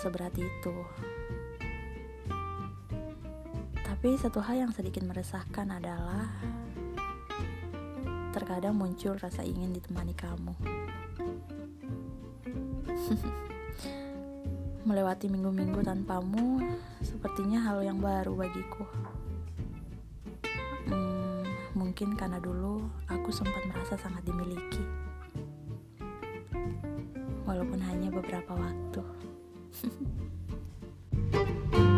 seberat itu. Tapi satu hal yang sedikit meresahkan adalah terkadang muncul rasa ingin ditemani kamu. Melewati minggu-minggu tanpamu sepertinya hal yang baru bagiku. Mungkin karena dulu aku sempat merasa sangat dimiliki, walaupun hanya beberapa waktu.